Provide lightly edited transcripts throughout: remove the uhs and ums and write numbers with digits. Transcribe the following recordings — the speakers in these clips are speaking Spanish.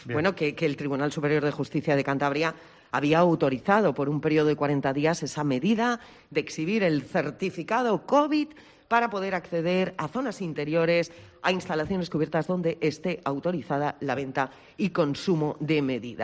bueno, que el Tribunal Superior de Justicia de Cantabria había autorizado por un periodo de 40 días esa medida de exhibir el certificado COVID para poder acceder a zonas interiores, a instalaciones cubiertas donde esté autorizada la venta y consumo de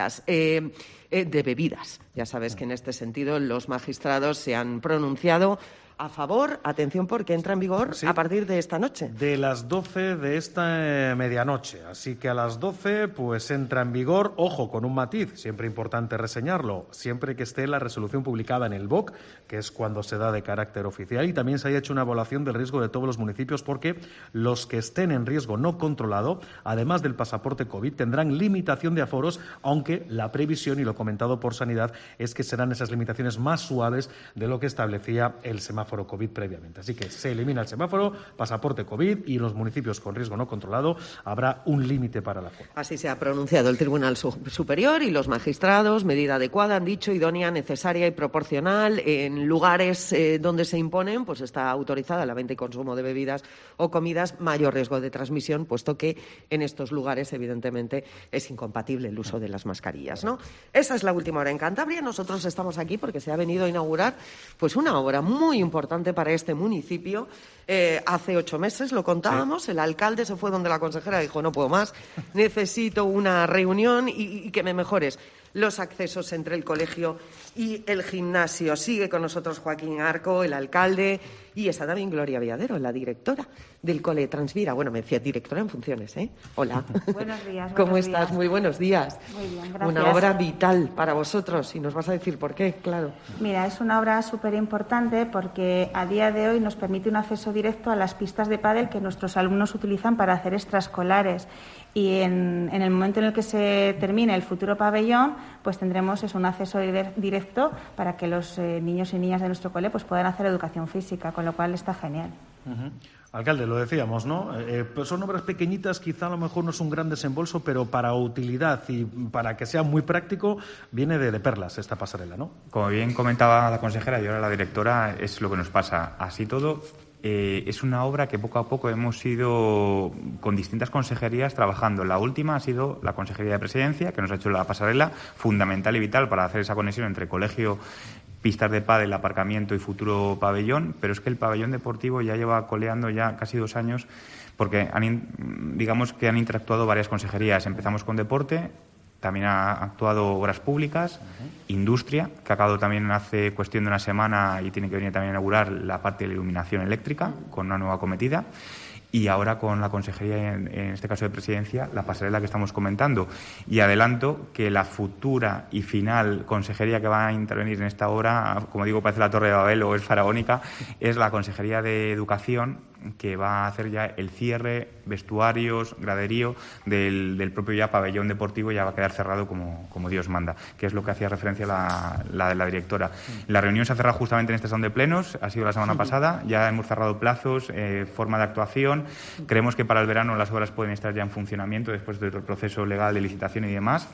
bebidas. Ya sabes que en este sentido los magistrados se han pronunciado a favor, atención, porque entra en vigor a partir de esta noche. De las 12 de esta medianoche. Así que a las 12 pues entra en vigor, ojo, con un matiz, siempre importante reseñarlo, siempre que esté la resolución publicada en el BOC, que es cuando se da de carácter oficial, y también se haya hecho una evaluación del riesgo de todos los municipios, porque los que estén en riesgo no controlado, además del pasaporte COVID, tendrán limitación de aforos, aunque la previsión, y lo comentado por Sanidad, es que serán esas limitaciones más suaves de lo que establecía el semáforo COVID previamente. Así que se elimina el semáforo, pasaporte COVID, y en los municipios con riesgo no controlado habrá un límite para la aforo. Así se ha pronunciado el Tribunal Superior y los magistrados. Medida adecuada, han dicho, idónea, necesaria y proporcional. En lugares donde se imponen, pues está autorizada la venta y consumo de bebidas o comidas, mayor riesgo de transmisión, puesto que en estos lugares, evidentemente, es incompatible el uso de las mascarillas, ¿no? Esa es la última hora en Cantabria. Nosotros estamos aquí porque se ha venido a inaugurar pues una obra muy importante para este municipio. Hace 8 meses lo contábamos, el alcalde se fue donde la consejera dijo: no puedo más, necesito una reunión y que me mejores los accesos entre el colegio y el gimnasio. Sigue con nosotros Joaquín Arco, el alcalde, y está también Gloria Viadero, la directora del Cole Transvira. Bueno, me decía directora en funciones, ¿eh? Hola. Buenos días. ¿Cómo estás? Muy buenos días. Muy bien, gracias. Una obra vital para vosotros, y nos vas a decir por qué, claro. Mira, es una obra súper importante porque a día de hoy nos permite un acceso directo a las pistas de pádel que nuestros alumnos utilizan para hacer extraescolares. Y en el momento en el que se termine el futuro pabellón, pues tendremos un acceso directo para que los niños y niñas de nuestro cole pues puedan hacer educación física, con lo cual está genial. Alcalde, lo decíamos, ¿no? Pues son obras pequeñitas, quizá a lo mejor no es un gran desembolso, pero para utilidad y para que sea muy práctico, viene de perlas esta pasarela, ¿no? Como bien comentaba la consejera y ahora la directora, es lo que nos pasa. Así todo, es una obra que poco a poco hemos ido con distintas consejerías trabajando. La última ha sido la Consejería de Presidencia, que nos ha hecho la pasarela, fundamental y vital para hacer esa conexión entre colegio, pistas de pádel, aparcamiento y futuro pabellón, pero es que el pabellón deportivo ya lleva coleando ya casi 2 años, porque digamos que han interactuado varias consejerías. Empezamos con deporte, también ha actuado obras públicas, industria, que ha acabado también hace cuestión de una semana y tiene que venir también a inaugurar la parte de la iluminación eléctrica con una nueva acometida. Y ahora con la consejería, en este caso de Presidencia, la pasarela que estamos comentando. Y adelanto que la futura y final consejería que va a intervenir en esta obra, como digo, parece la Torre de Babel o es faraónica, es la Consejería de Educación, que va a hacer ya el cierre, vestuarios, graderío del propio ya pabellón deportivo. Ya va a quedar cerrado como Dios manda, que es lo que hacía referencia la directora. La reunión se ha cerrado justamente en este salón de plenos, ha sido la semana pasada, ya hemos cerrado plazos, forma de actuación. Creemos que para el verano las obras pueden estar ya en funcionamiento después del proceso legal de licitación y demás.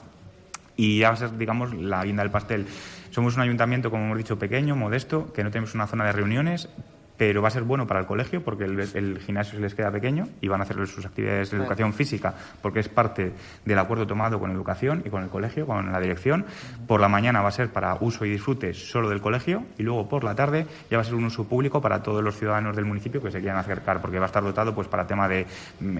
Y ya va a ser, digamos, la guinda del pastel. Somos un ayuntamiento, como hemos dicho, pequeño, modesto, que no tenemos una zona de reuniones, pero va a ser bueno para el colegio porque el gimnasio se les queda pequeño y van a hacer sus actividades de educación física, porque es parte del acuerdo tomado con educación y con el colegio, con la dirección. Por la mañana va a ser para uso y disfrute solo del colegio, y luego por la tarde ya va a ser un uso público para todos los ciudadanos del municipio que se quieran acercar, porque va a estar dotado pues para tema de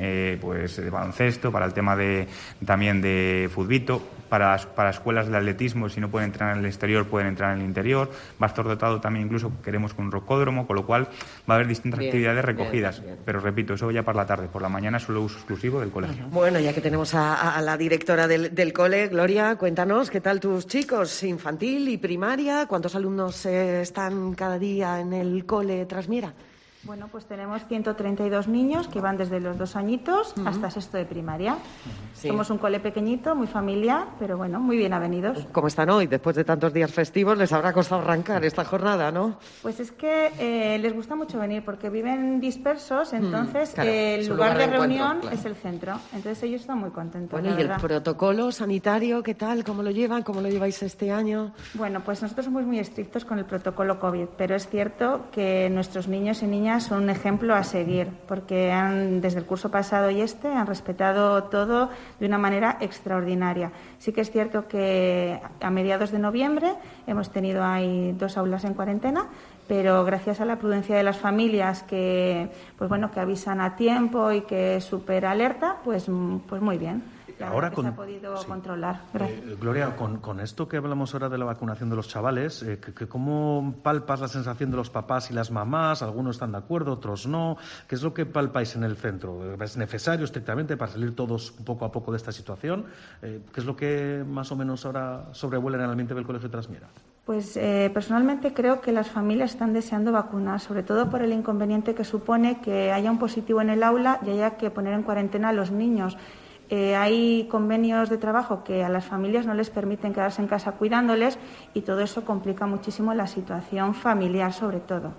baloncesto, para el tema también de futbito, para escuelas de atletismo. Si no pueden entrar en el exterior, pueden entrar en el interior. Va a estar dotado también, incluso queremos, con un rocódromo, con lo cual va a haber distintas actividades recogidas. Bien. Pero repito, eso ya para la tarde. Por la mañana es solo uso exclusivo del colegio. Bueno, ya que tenemos a la directora del cole, Gloria, cuéntanos, ¿qué tal tus chicos? Infantil y primaria, ¿cuántos alumnos están cada día en el cole Transmira? Bueno, pues tenemos 132 niños que van desde los 2 añitos hasta sexto de primaria. Sí. Somos un cole pequeñito, muy familiar, pero bueno, muy bien avenidos. ¿Cómo están hoy? Después de tantos días festivos, les habrá costado arrancar esta jornada, ¿no? Pues es que les gusta mucho venir porque viven dispersos, entonces claro, el lugar de reunión es el centro. Entonces ellos están muy contentos. Bueno, ¿y el protocolo sanitario qué tal? ¿Cómo lo llevan? ¿Cómo lo lleváis este año? Bueno, pues nosotros somos muy estrictos con el protocolo COVID, pero es cierto que nuestros niños y niñas niñas son un ejemplo a seguir, porque desde el curso pasado y han respetado todo de una manera extraordinaria. Sí que es cierto que a mediados de noviembre hemos tenido ahí 2 aulas en cuarentena, pero gracias a la prudencia de las familias que avisan a tiempo y que es súper alerta, pues muy bien. Ahora se ha podido controlar. Gloria, con esto que hablamos ahora de la vacunación de los chavales, ¿cómo palpas la sensación de los papás y las mamás? Algunos están de acuerdo, otros no. ¿Qué es lo que palpáis en el centro? ¿Es necesario estrictamente para salir todos poco a poco de esta situación? ¿Qué es lo que más o menos ahora sobrevuela en el ambiente del Colegio Trasmiera? Pues personalmente creo que las familias están deseando vacunar, sobre todo por el inconveniente que supone que haya un positivo en el aula y haya que poner en cuarentena a los niños. Hay convenios de trabajo que a las familias no les permiten quedarse en casa cuidándoles y todo eso complica muchísimo la situación familiar, sobre todo.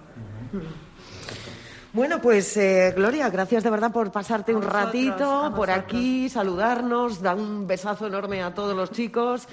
Bueno, pues Gloria, gracias de verdad por pasarte un ratito por aquí, saludarnos, dar un besazo enorme a todos los chicos,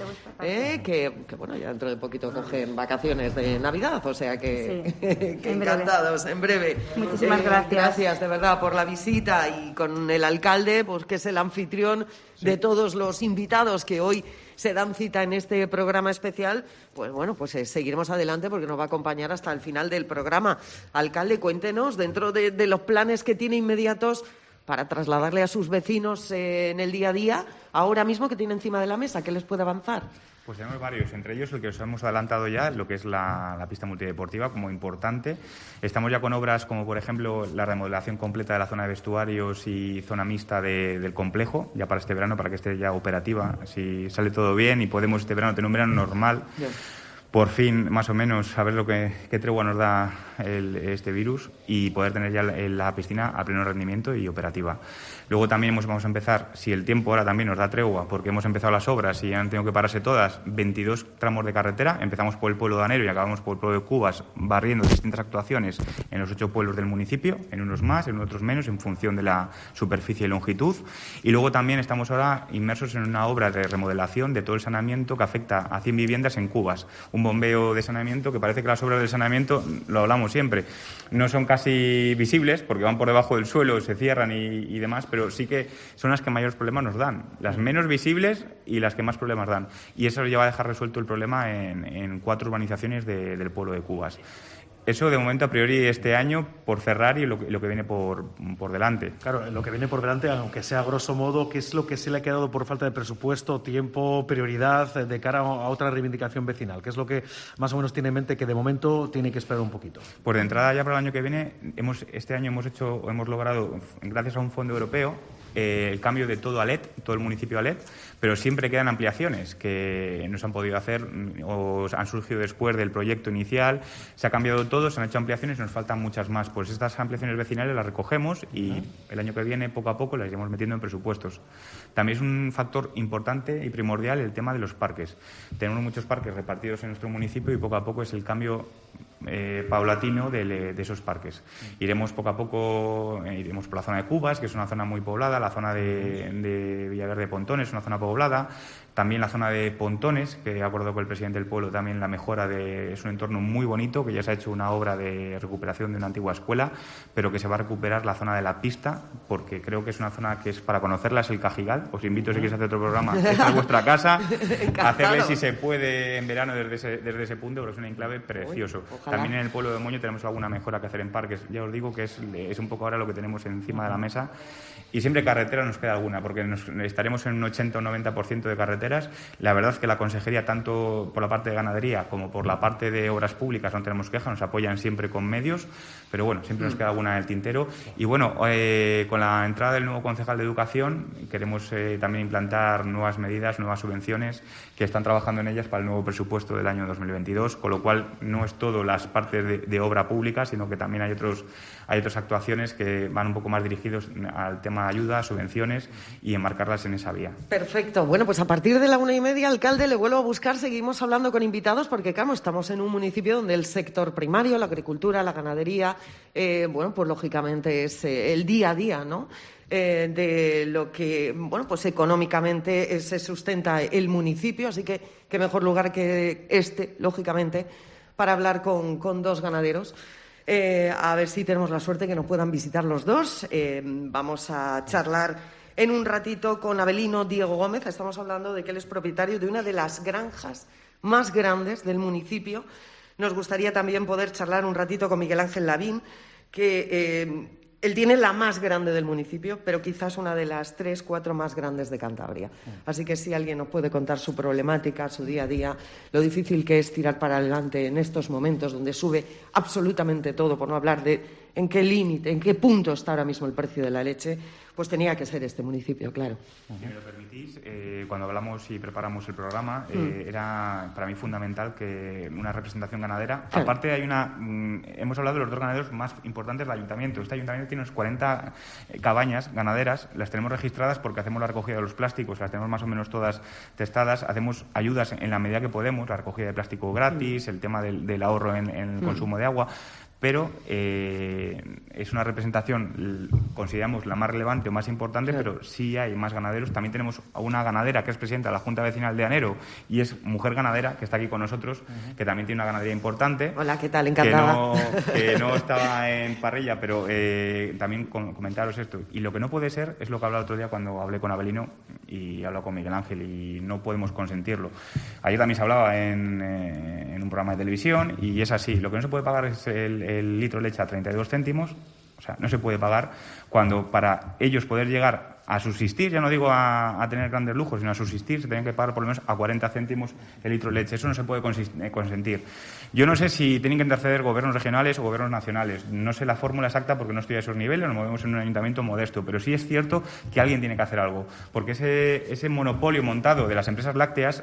que bueno, ya dentro de poquito cogen vacaciones de Navidad, o sea que, que encantados, en breve. Muchísimas gracias. Gracias de verdad por la visita y con el alcalde, pues que es el anfitrión de todos los invitados que hoy se dan cita en este programa especial, pues bueno, pues seguiremos adelante porque nos va a acompañar hasta el final del programa. Alcalde, cuéntenos, dentro de los planes que tiene inmediatos para trasladarle a sus vecinos en el día a día, ahora mismo que tiene encima de la mesa, ¿qué les puede avanzar? Pues tenemos varios, entre ellos el que os hemos adelantado ya, lo que es la pista multideportiva como importante. Estamos ya con obras como, por ejemplo, la remodelación completa de la zona de vestuarios y zona mixta del complejo, ya para este verano, para que esté ya operativa. Si sale todo bien y podemos este verano tener un verano normal, por fin, más o menos, saber qué tregua nos da este virus y poder tener ya la piscina a pleno rendimiento y operativa. Luego también vamos a empezar, si el tiempo ahora también nos da tregua, porque hemos empezado las obras y han tenido que pararse todas, 22 tramos de carretera. Empezamos por el pueblo de Anero y acabamos por el pueblo de Cubas, barriendo distintas actuaciones en los 8 pueblos del municipio, en unos más, en otros menos, en función de la superficie y longitud. Y luego también estamos ahora inmersos en una obra de remodelación de todo el saneamiento que afecta a 100 viviendas en Cubas. Un bombeo de saneamiento que parece que las obras del saneamiento, lo hablamos siempre, no son casi visibles porque van por debajo del suelo, se cierran y demás, pero sí que son las que mayores problemas nos dan, las menos visibles y las que más problemas dan. Y eso lleva a dejar resuelto el problema en 4 urbanizaciones del pueblo de Cubas. Eso, de momento, a priori, este año, por cerrar y lo que viene por delante. Claro, lo que viene por delante, aunque sea grosso modo, ¿qué es lo que se le ha quedado por falta de presupuesto, tiempo, prioridad de cara a otra reivindicación vecinal? ¿Qué es lo que más o menos tiene en mente que, de momento, tiene que esperar un poquito? Pues de entrada, ya para el año que viene, este año hemos logrado, gracias a un fondo europeo, el cambio de todo a LED, todo el municipio a LED, pero siempre quedan ampliaciones que no se han podido hacer o han surgido después del proyecto inicial. Se ha cambiado todo, se han hecho ampliaciones y nos faltan muchas más. Pues estas ampliaciones vecinales las recogemos y el año que viene, poco a poco, las iremos metiendo en presupuestos. También es un factor importante y primordial el tema de los parques. Tenemos muchos parques repartidos en nuestro municipio y poco a poco es el cambio paulatino de esos parques. Iremos poco a poco, iremos por la zona de Cubas, que es una zona muy poblada, la zona de Villaverde de Pontones, es una zona poblada, también la zona de Pontones, que he acordado con el presidente del pueblo, también la mejora es un entorno muy bonito, que ya se ha hecho una obra de recuperación de una antigua escuela, pero que se va a recuperar la zona de la pista, porque creo que es una zona que es para conocerla, es el Cajigal. Os invito, si queréis hacer otro programa, esta es vuestra casa, hacerle si se puede en verano desde ese punto, porque es un enclave precioso. Ojalá. También en el pueblo de Moño tenemos alguna mejora que hacer en parques. Ya os digo que es un poco ahora lo que tenemos encima de la mesa. Y siempre carretera nos queda alguna, porque estaremos en un 80 o 90% de carreteras. La verdad es que la consejería, tanto por la parte de ganadería como por la parte de obras públicas, no tenemos queja, nos apoyan siempre con medios, pero bueno, siempre nos queda alguna en el tintero. Y bueno, con la entrada del nuevo concejal de Educación, queremos también implantar nuevas medidas, nuevas subvenciones, que están trabajando en ellas para el nuevo presupuesto del año 2022, con lo cual no es todo las partes de obra pública, sino que también hay otras actuaciones que van un poco más dirigidos al tema de ayudas, subvenciones y enmarcarlas en esa vía. Perfecto. Bueno, pues a partir de la 1:30, alcalde, le vuelvo a buscar. Seguimos hablando con invitados porque, claro, estamos en un municipio donde el sector primario, la agricultura, la ganadería, bueno, pues lógicamente es el día a día, ¿no? De lo que, bueno, pues económicamente se sustenta el municipio, así que qué mejor lugar que lógicamente, para hablar con 2 ganaderos. A ver si tenemos la suerte que nos puedan visitar los dos. Vamos a charlar en un ratito con Avelino Diego Gómez. Estamos hablando de que él es propietario de una de las granjas más grandes del municipio. Nos gustaría también poder charlar un ratito con Miguel Ángel Lavín, que él tiene la más grande del municipio, pero quizás una de las 3, 4 más grandes de Cantabria. Así que si alguien nos puede contar su problemática, su día a día, lo difícil que es tirar para adelante en estos momentos donde sube absolutamente todo, por no hablar de en qué límite, en qué punto está ahora mismo el precio de la leche, pues tenía que ser este municipio, claro. Si me lo permitís, cuando hablamos y preparamos el programa, era para mí fundamental que una representación ganadera. Claro. Aparte, hemos hablado de los 2 ganaderos más importantes del ayuntamiento. Este ayuntamiento tiene unos 40 cabañas ganaderas, las tenemos registradas porque hacemos la recogida de los plásticos, las tenemos más o menos todas testadas, hacemos ayudas en la medida que podemos, la recogida de plástico gratis, el tema del ahorro en el consumo de agua. Pero es una representación, consideramos, la más relevante o más importante, claro. Pero sí hay más ganaderos. También tenemos a una ganadera que es presidenta de la Junta Vecinal de Anero y es mujer ganadera, que está aquí con nosotros, que también tiene una ganadería importante. Hola, ¿qué tal? Encantada. Que no estaba en parrilla, pero también comentaros esto. Y lo que no puede ser es lo que hablaba el otro día cuando hablé con Avelino y he hablado con Miguel Ángel y no podemos consentirlo. Ayer también se hablaba en un programa de televisión y es así. Lo que no se puede pagar es el litro de leche a 32 céntimos, o sea, no se puede pagar cuando para ellos poder llegar a subsistir, ya no digo a tener grandes lujos, sino a subsistir, se tienen que pagar por lo menos a 40 céntimos el litro de leche. Eso no se puede consentir. Yo no sé si tienen que interceder gobiernos regionales o gobiernos nacionales. No sé la fórmula exacta porque no estoy a esos niveles, nos movemos en un ayuntamiento modesto, pero sí es cierto que alguien tiene que hacer algo, porque ese monopolio montado de las empresas lácteas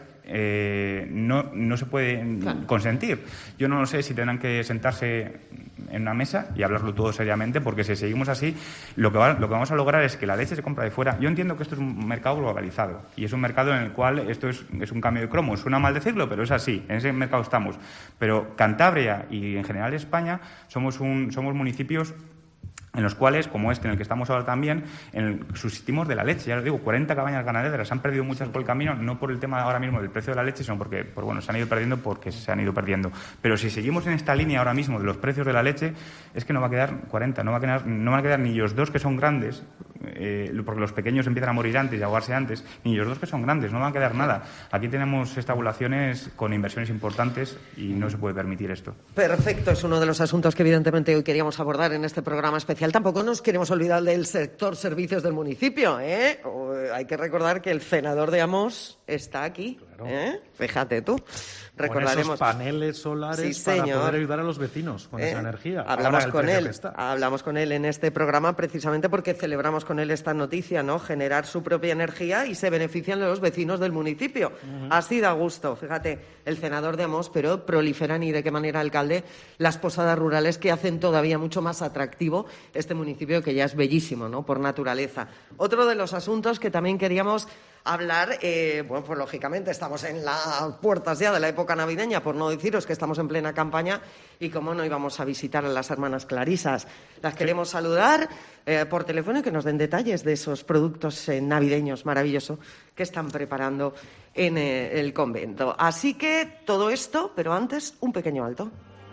no se puede consentir. Yo no sé si tendrán que sentarse en una mesa y hablarlo todo seriamente, porque si seguimos así, lo que vamos a lograr es que la leche se compra de fuera. Yo entiendo que esto es un mercado globalizado y es un mercado en el cual esto es un cambio de cromo. Suena mal decirlo, pero es así. En ese mercado estamos. Pero Cantabria y en general España somos municipios en los cuales, como este en el que estamos ahora también, subsistimos de la leche. Ya lo digo, 40 cabañas ganaderas, han perdido muchas por el camino, no por el tema ahora mismo del precio de la leche, sino porque se han ido perdiendo porque se han ido perdiendo. Pero si seguimos en esta línea ahora mismo de los precios de la leche, es que no va a quedar 40, no van a quedar ni los 2 que son grandes, porque los pequeños empiezan a morir antes y a ahogarse antes, ni los 2 que son grandes, no van a quedar nada. Aquí tenemos estabulaciones con inversiones importantes y no se puede permitir esto. Perfecto, es uno de los asuntos que evidentemente hoy queríamos abordar en este programa especial. Tampoco nos queremos olvidar del sector servicios del municipio, ¿eh? Hay que recordar que el senador de Amos está aquí, claro. Fíjate tú. Recordaremos con esos paneles solares para poder ayudar a los vecinos con esa energía. Hablamos con él en este programa precisamente porque celebramos con él esta noticia, ¿no? Generar su propia energía y se benefician de los vecinos del municipio. Así da gusto. Fíjate, el senador de Amos, pero proliferan y de qué manera, alcalde, las posadas rurales que hacen todavía mucho más atractivo este municipio que ya es bellísimo, ¿no? Por naturaleza. Otro de los asuntos que también queríamos hablar, pues lógicamente estamos en las puertas ya de la época navideña, por no deciros que estamos en plena campaña y cómo no íbamos a visitar a las hermanas Clarisas. Las queremos saludar por teléfono y que nos den detalles de esos productos navideños maravillosos que están preparando en el convento. Así que todo esto, pero antes un pequeño alto.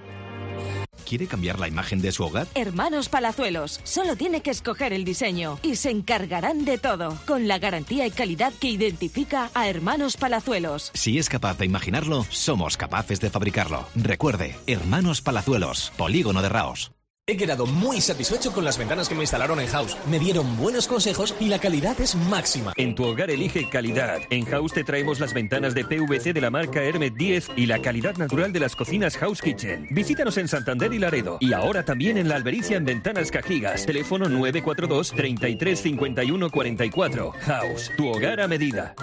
¿Quiere cambiar la imagen de su hogar? Hermanos Palazuelos. Solo tiene que escoger el diseño y se encargarán de todo, con la garantía y calidad que identifica a Hermanos Palazuelos. Si es capaz de imaginarlo, somos capaces de fabricarlo. Recuerde, Hermanos Palazuelos, Polígono de Raos. He quedado muy satisfecho con las ventanas que me instalaron en House. Me dieron buenos consejos y la calidad es máxima. En tu hogar elige calidad. En House te traemos las ventanas de PVC de la marca Hermet 10 y la calidad natural de las cocinas House Kitchen. Visítanos en Santander y Laredo. Y ahora también en La Albericia en Ventanas Cajigas. Teléfono 942 33 51 44. House, tu hogar a medida.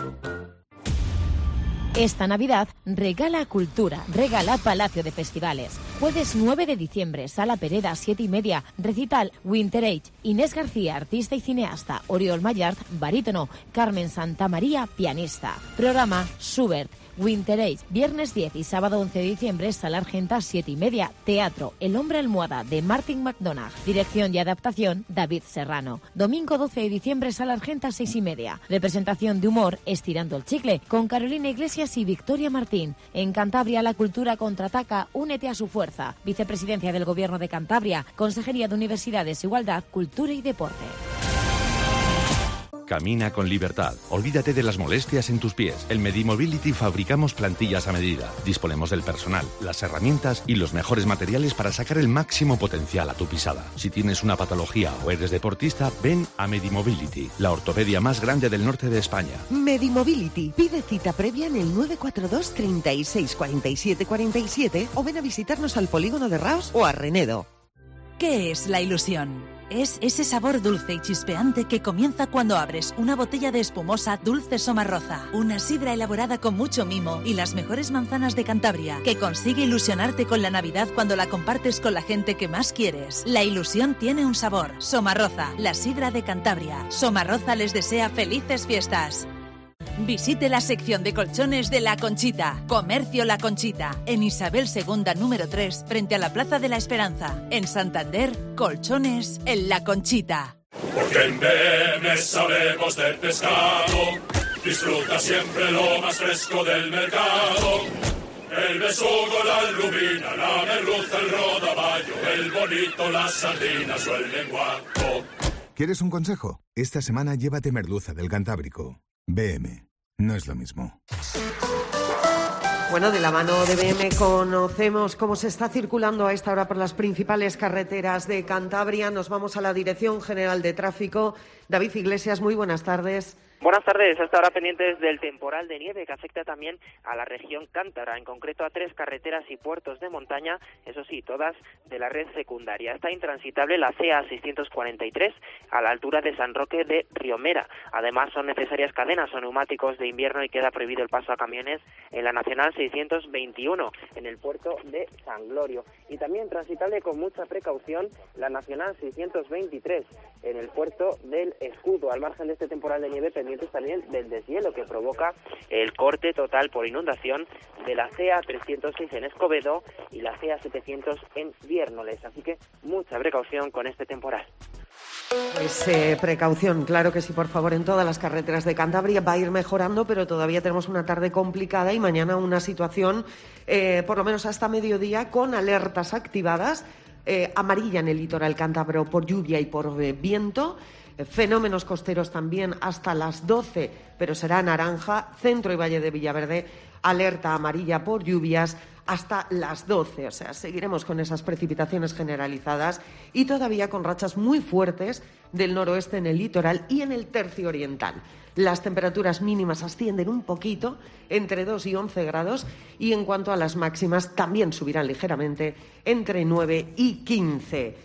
Esta Navidad regala cultura, regala Palacio de Festivales. Jueves 9 de diciembre, Sala Pereda, 7:30, recital Winter Age, Inés García, artista y cineasta, Oriol Mayart, barítono, Carmen Santamaría, pianista. Programa Schubert, Winter Age, viernes 10 y sábado 11 de diciembre, Sala Argenta 7:30. Teatro El Hombre Almohada de Martin McDonagh. Dirección y adaptación David Serrano. Domingo 12 de diciembre, Sala Argenta 6:30. Representación de humor Estirando el Chicle con Carolina Iglesias y Victoria Martín. En Cantabria la cultura contraataca, únete a su fuerza. Vicepresidencia del Gobierno de Cantabria, Consejería de Universidades, Igualdad, Cultura y Deporte. Camina con libertad. Olvídate de las molestias en tus pies. En Medimobility fabricamos plantillas a medida. Disponemos del personal, las herramientas y los mejores materiales para sacar el máximo potencial a tu pisada. Si tienes una patología o eres deportista, ven a Medimobility, la ortopedia más grande del norte de España. Medimobility. Pide cita previa en el 942 36 47 47 o ven a visitarnos al polígono de Raos o a Renedo. ¿Qué es la ilusión? Es ese sabor dulce y chispeante que comienza cuando abres una botella de espumosa Dulce Somarroza, una sidra elaborada con mucho mimo y las mejores manzanas de Cantabria, que consigue ilusionarte con la Navidad cuando la compartes con la gente que más quieres. La ilusión tiene un sabor. Somarroza, la sidra de Cantabria. Somarroza les desea felices fiestas. Visite la sección de colchones de La Conchita. Comercio La Conchita. En Isabel II, número 3, frente a la Plaza de la Esperanza. En Santander, colchones en La Conchita. Porque en BM sabemos de pescado. Disfruta siempre lo más fresco del mercado. El besugo, la lubina, la merluza, el rodaballo, el bonito, las sardinas o el lenguaco. ¿Quieres un consejo? Esta semana llévate merluza del Cantábrico. BM, no es lo mismo. Bueno, de la mano de BM conocemos cómo se está circulando a esta hora por las principales carreteras de Cantabria. Nos vamos a la Dirección General de Tráfico. David Iglesias, muy buenas tardes. Buenas tardes. Hasta ahora pendientes del temporal de nieve que afecta también a la región cántabra, en concreto a 3 carreteras y puertos de montaña, eso sí, todas de la red secundaria. Está intransitable la CA 643 a la altura de San Roque de Riomera. Además, son necesarias cadenas o neumáticos de invierno y queda prohibido el paso a camiones en la Nacional 621 en el puerto de San Glorio. Y también transitable con mucha precaución la Nacional 623 en el puerto del Escudo, al margen de este temporal de nieve, pendientes también del deshielo que provoca el corte total por inundación de la CA 306 en Escobedo y la CA 700 en Viernoles. Así que mucha precaución con este temporal. Pues precaución, claro que sí, por favor, en todas las carreteras de Cantabria. Va a ir mejorando, pero todavía tenemos una tarde complicada y mañana una situación, por lo menos hasta mediodía, con alertas activadas, amarilla en el litoral cántabro por lluvia y por viento. Fenómenos costeros también hasta las 12, pero será naranja. Centro y Valle de Villaverde, alerta amarilla por lluvias hasta las 12. O sea, seguiremos con esas precipitaciones generalizadas y todavía con rachas muy fuertes del noroeste en el litoral y en el tercio oriental. Las temperaturas mínimas ascienden un poquito, entre 2 y 11 grados, y en cuanto a las máximas también subirán ligeramente, entre 9 y 15.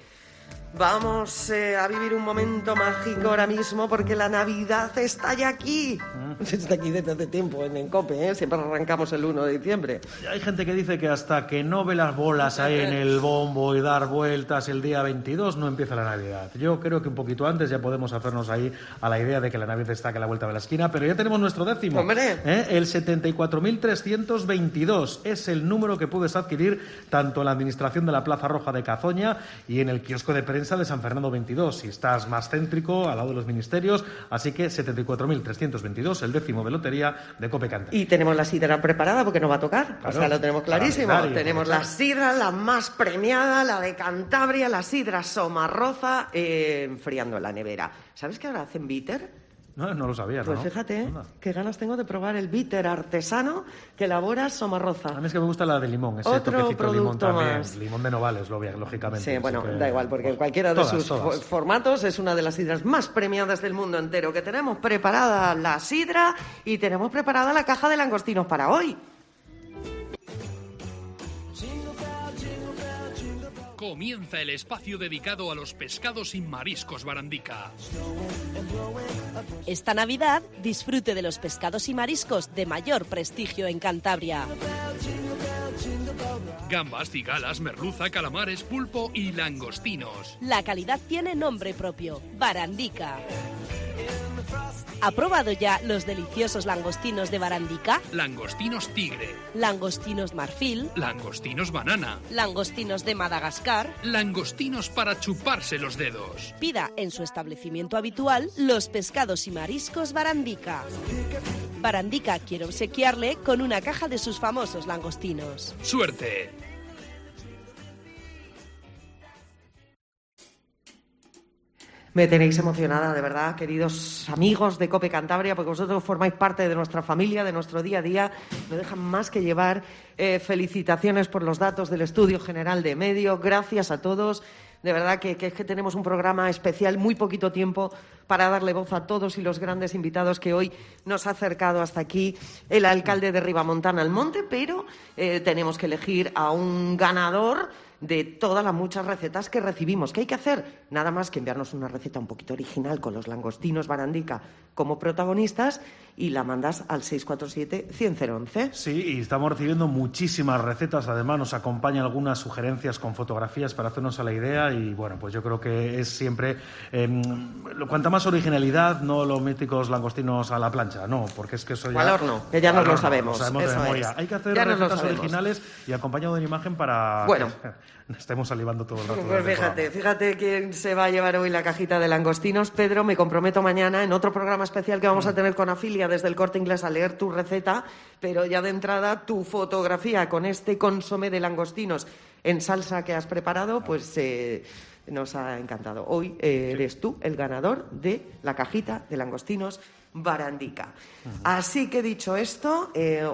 Vamos a vivir un momento mágico ahora mismo porque la Navidad está ya aquí. Está aquí desde hace tiempo en COPE, siempre arrancamos el 1 de diciembre. Hay gente que dice que hasta que no ve las bolas ahí en el bombo y dar vueltas el día 22 no empieza la Navidad. Yo creo que un poquito antes ya podemos hacernos ahí a la idea de que la Navidad está aquí a la vuelta de la esquina, pero ya tenemos nuestro décimo. ¡Hombre! El 74.322 es el número que puedes adquirir tanto en la administración de la Plaza Roja de Cazoña y en el kiosco de prensa de San Fernando 22, si estás más céntrico, al lado de los ministerios. Así que 74.322, el décimo de lotería de COPE Cantabria. Y tenemos la sidra preparada porque no va a tocar, claro, o sea, lo tenemos clarísimo. Tenemos la sidra, la más premiada, la de Cantabria, la sidra Somarroza, enfriando en la nevera. ¿Sabes que ahora hacen bitter? No lo sabía, Pues fíjate, qué ganas tengo de probar el bitter artesano que elabora Somarroza. A mí es que me gusta la de limón, ese otro toquecito de limón también. Más. Limón de Novales, lógicamente. Sí, bueno, da igual, porque en cualquiera de sus formatos es una de las sidras más premiadas del mundo entero. Que tenemos preparada la sidra y tenemos preparada la caja de langostinos para hoy. Comienza el espacio dedicado a los pescados y mariscos Barandica. Esta Navidad disfrute de los pescados y mariscos de mayor prestigio en Cantabria. Gambas, cigalas, merluza, calamares, pulpo y langostinos. La calidad tiene nombre propio, Barandica. ¿Ha probado ya los deliciosos langostinos de Barandica? Langostinos tigre. Langostinos marfil. Langostinos banana. Langostinos de Madagascar. Langostinos para chuparse los dedos. Pida en su establecimiento habitual los pescados y mariscos Barandica. Barandica quiere obsequiarle con una caja de sus famosos langostinos. ¡Suerte! Me tenéis emocionada, de verdad, queridos amigos de COPE Cantabria, porque vosotros formáis parte de nuestra familia, de nuestro día a día. No dejan más que llevar felicitaciones por los datos del Estudio General de Medio. Gracias a todos. De verdad que tenemos un programa especial, muy poquito tiempo para darle voz a todos y los grandes invitados que hoy nos ha acercado hasta aquí el alcalde de Ribamontana Almonte, pero tenemos que elegir a un ganador de todas las muchas recetas que recibimos. ¿Qué hay que hacer? Nada más que enviarnos una receta un poquito original con los langostinos Barandica como protagonistas y la mandas al 647-100-011. Sí, y estamos recibiendo muchísimas recetas. Además, nos acompañan algunas sugerencias con fotografías para hacernos a la idea. Y bueno, pues yo creo que es siempre cuanta más originalidad, no los míticos langostinos a la plancha, no, porque es que eso ya... Al horno, que ya nos lo sabemos. Lo sabemos de memoria. Hay que hacer recetas originales y acompañado de una imagen para... Bueno. Estemos salivando todo el rato. Pues fíjate quién se va a llevar hoy la cajita de langostinos. Pedro, me comprometo mañana en otro programa especial que vamos a tener con Afilia desde el Corte Inglés a leer tu receta, pero ya de entrada tu fotografía con este consomé de langostinos en salsa que has preparado, pues nos ha encantado. Hoy eres tú el ganador de la cajita de langostinos Barandica. Así que dicho esto,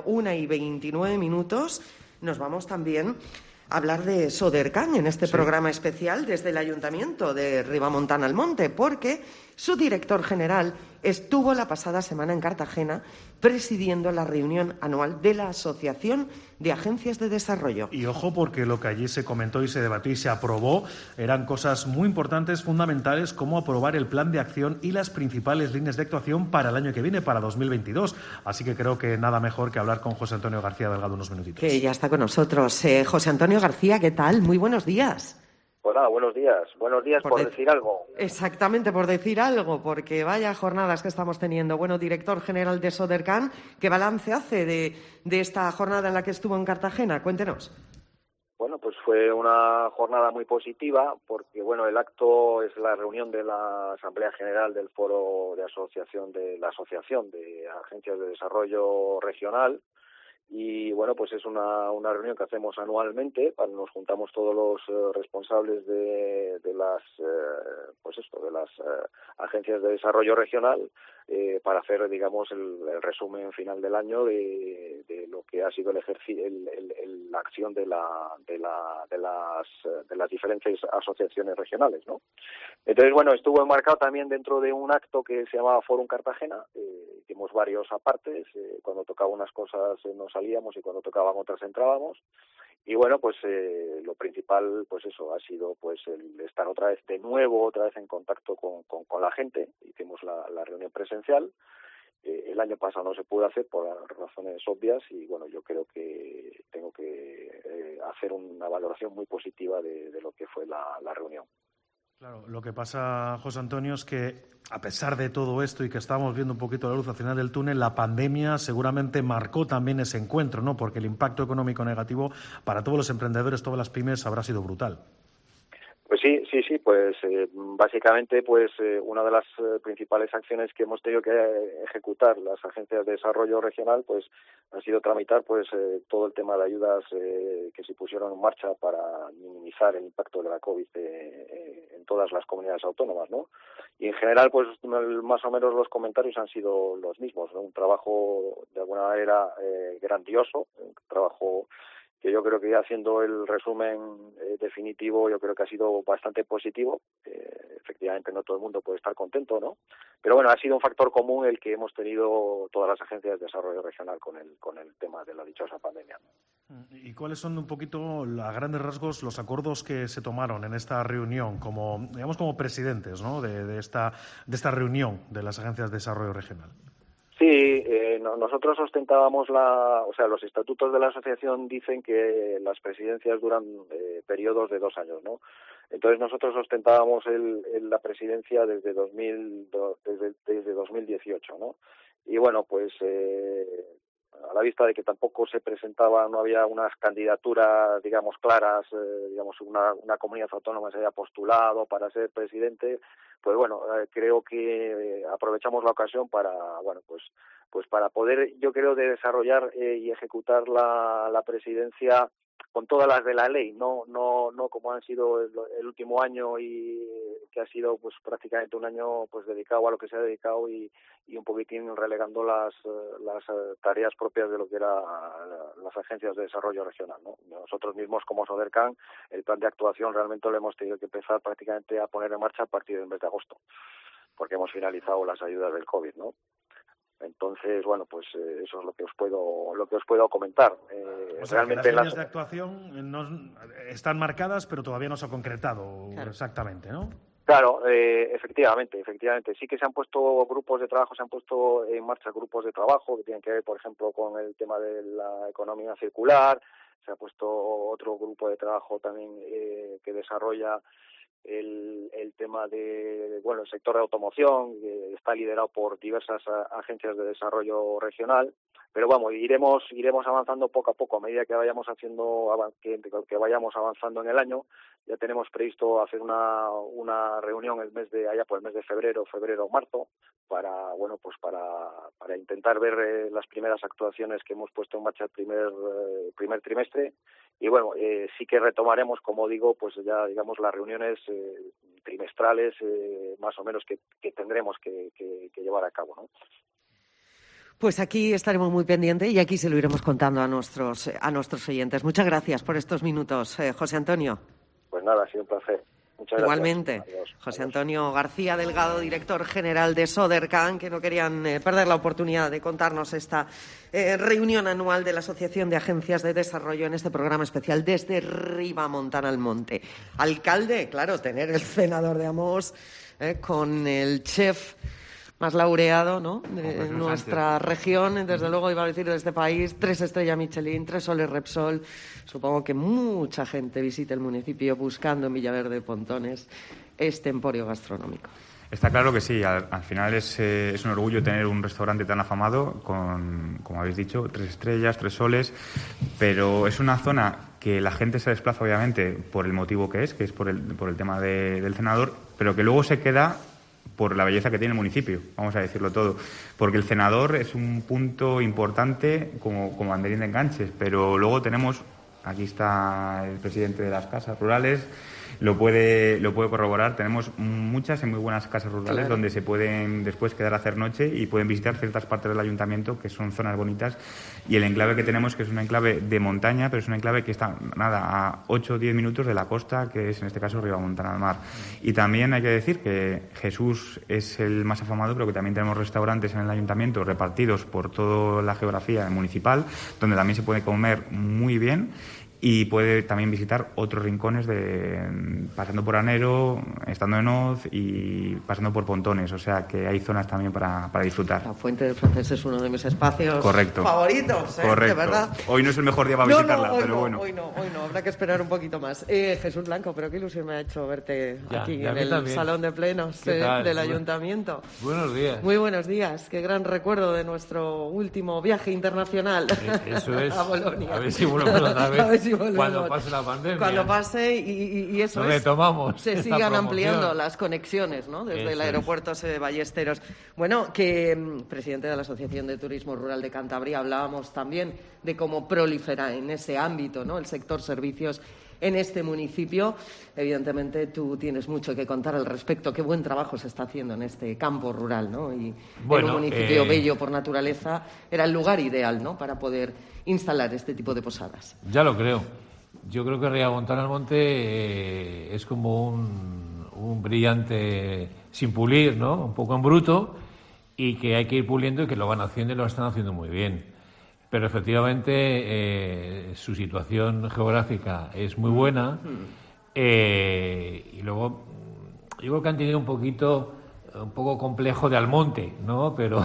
1:29, nos vamos también hablar de Sodercan en este programa especial desde el Ayuntamiento de Ribamontana Almonte, porque su director general estuvo la pasada semana en Cartagena presidiendo la reunión anual de la Asociación de Agencias de Desarrollo. Y ojo, porque lo que allí se comentó y se debatió y se aprobó eran cosas muy importantes, fundamentales, como aprobar el plan de acción y las principales líneas de actuación para el año que viene, para 2022. Así que creo que nada mejor que hablar con José Antonio García Delgado unos minutitos. Que ya está con nosotros. José Antonio García, ¿qué tal? Muy buenos días. Pues nada, buenos días. Buenos días por decir algo. Exactamente, por decir algo, porque vaya jornadas que estamos teniendo. Bueno, director general de Sodercan, ¿qué balance hace de esta jornada en la que estuvo en Cartagena? Cuéntenos. Bueno, pues fue una jornada muy positiva, porque bueno, el acto es la reunión de la Asamblea General del Foro de Asociación de la Asociación de Agencias de Desarrollo Regional. Y bueno, pues es una reunión que hacemos anualmente, nos juntamos todos los responsables de las agencias de desarrollo regional para hacer, digamos, el resumen final del año de lo que ha sido la acción de las diferentes asociaciones regionales, ¿no? Entonces, bueno, estuvo enmarcado también dentro de un acto que se llamaba Fórum Cartagena. Hicimos varios apartes, cuando tocaba unas cosas nos salíamos y cuando tocaban otras entrábamos. Y bueno, pues lo principal, pues eso, ha sido pues el estar otra vez en contacto con la gente. Hicimos la reunión presencial. El año pasado no se pudo hacer por razones obvias y bueno, yo creo que tengo que hacer una valoración muy positiva de lo que fue la reunión. Claro, lo que pasa, José Antonio, es que a pesar de todo esto y que estamos viendo un poquito la luz al final del túnel, la pandemia seguramente marcó también ese encuentro, ¿no? Porque el impacto económico negativo para todos los emprendedores, todas las pymes, habrá sido brutal. Pues sí, pues básicamente pues una de las principales acciones que hemos tenido que ejecutar las agencias de desarrollo regional pues ha sido tramitar pues todo el tema de ayudas que se pusieron en marcha para minimizar el impacto de la COVID en todas las comunidades autónomas, ¿no? Y en general pues más o menos los comentarios han sido los mismos, ¿no? Un trabajo de alguna manera grandioso, un trabajo que yo creo que ya haciendo el resumen definitivo, yo creo que ha sido bastante positivo. Efectivamente, no todo el mundo puede estar contento, ¿no? Pero bueno, ha sido un factor común el que hemos tenido todas las agencias de desarrollo regional con el tema de la dichosa pandemia. ¿Y cuáles son un poquito, a grandes rasgos, los acuerdos que se tomaron en esta reunión, como presidentes, ¿no? de esta reunión de las agencias de desarrollo regional? Sí, nosotros ostentábamos los estatutos de la asociación dicen que las presidencias duran periodos de 2 años, ¿no? Entonces nosotros ostentábamos la presidencia desde 2018, ¿no? Y bueno, pues a la vista de que tampoco se presentaba, no había unas candidaturas, digamos, claras, una comunidad autónoma se haya postulado para ser presidente, pues bueno, creo que aprovechamos la ocasión para, pues para poder, yo creo, de desarrollar y ejecutar la presidencia con todas las de la ley, no como han sido el último año, y que ha sido pues prácticamente un año pues dedicado a lo que se ha dedicado y un poquitín relegando las tareas propias de lo que eran las agencias de desarrollo regional, ¿no? Nosotros mismos como Sodercan, el plan de actuación realmente lo hemos tenido que empezar prácticamente a poner en marcha a partir del mes de agosto, porque hemos finalizado las ayudas del COVID, ¿no? Entonces, bueno, pues eso es lo que os puedo comentar. O sea, realmente que las líneas de actuación están marcadas, pero todavía no se ha concretado exactamente, ¿no? Claro, efectivamente. Sí que se han puesto grupos de trabajo, se han puesto en marcha grupos de trabajo que tienen que ver, por ejemplo, con el tema de la economía circular. Se ha puesto otro grupo de trabajo también que desarrolla el tema de el sector de automoción, que está liderado por diversas agencias de desarrollo regional, pero vamos, iremos avanzando poco a poco a medida que vayamos que vayamos avanzando en el año. Ya tenemos previsto hacer una reunión el mes de febrero o marzo para intentar ver las primeras actuaciones que hemos puesto en marcha el primer trimestre. Y bueno, sí que retomaremos, como digo, pues ya digamos las reuniones trimestrales más o menos que tendremos que llevar a cabo, ¿no? Pues aquí estaremos muy pendientes y aquí se lo iremos contando a nuestros oyentes. Muchas gracias por estos minutos, José Antonio. Pues nada, ha sido un placer. Muchas gracias. Igualmente. Adiós. José Antonio García Delgado, director general de Sodercan, que no querían perder la oportunidad de contarnos esta reunión anual de la Asociación de Agencias de Desarrollo en este programa especial Desde Ribamontana al Monte. Alcalde, claro, tener el senador de Amos con el chef más laureado, ¿no?, de nuestra región, desde luego iba a decir de este país, 3 estrellas Michelin, 3 soles Repsol. Supongo que mucha gente visita el municipio buscando en Villaverde de Pontones este emporio gastronómico. Está claro que sí, al final es un orgullo tener un restaurante tan afamado con, como habéis dicho, 3 estrellas, 3 soles, pero es una zona que la gente se desplaza obviamente por el motivo que es por el tema del cenador, pero que luego se queda por la belleza que tiene el municipio, vamos a decirlo todo, porque el cenador es un punto importante como banderín de enganches, pero luego tenemos, aquí está el presidente de las casas rurales, lo puede corroborar, tenemos muchas y muy buenas casas rurales donde se pueden después quedar a hacer noche y pueden visitar ciertas partes del ayuntamiento que son zonas bonitas, y el enclave que tenemos, que es un enclave de montaña, pero es un enclave que está a 8 o 10 minutos de la costa, que es en este caso Ribamontana al Mar. Y también hay que decir que Jesús es el más afamado, pero que también tenemos restaurantes en el ayuntamiento repartidos por toda la geografía municipal, donde también se puede comer muy bien. Y puede también visitar otros rincones pasando por Anero, estando en Oz y pasando por Pontones. O sea que hay zonas también para disfrutar. La Fuente del Francés es uno de mis espacios favoritos, Correcto. De verdad. Hoy no es el mejor día para visitarla, pero bueno. Hoy no, habrá que esperar un poquito más. Jesús Blanco, pero qué ilusión me ha hecho verte aquí en el también. Salón de plenos del Ayuntamiento. Buenos días. Muy buenos días. Qué gran recuerdo de nuestro último viaje internacional. Eso es. A Bolonia. A ver si volvemos otra vez. Cuando pase la pandemia. Cuando pase y eso retomamos. Se sigan ampliando las conexiones, ¿no? Desde el aeropuerto de Ballesteros. Bueno, que presidente de la Asociación de Turismo Rural de Cantabria, hablábamos también de cómo prolifera en ese ámbito, ¿no?, el sector servicios en este municipio. Evidentemente tú tienes mucho que contar al respecto. Qué buen trabajo se está haciendo en este campo rural, ¿no? Y en un municipio bello por naturaleza era el lugar ideal, ¿no?, para poder instalar este tipo de posadas. Ya lo creo. Yo creo que Ribamontana al Monte es como un brillante sin pulir, ¿no?, un poco en bruto, y que hay que ir puliendo y que lo van haciendo y lo están haciendo muy bien. Pero efectivamente su situación geográfica es muy buena y luego yo creo que han tenido un poquito un poco complejo de Almonte, ¿no? Pero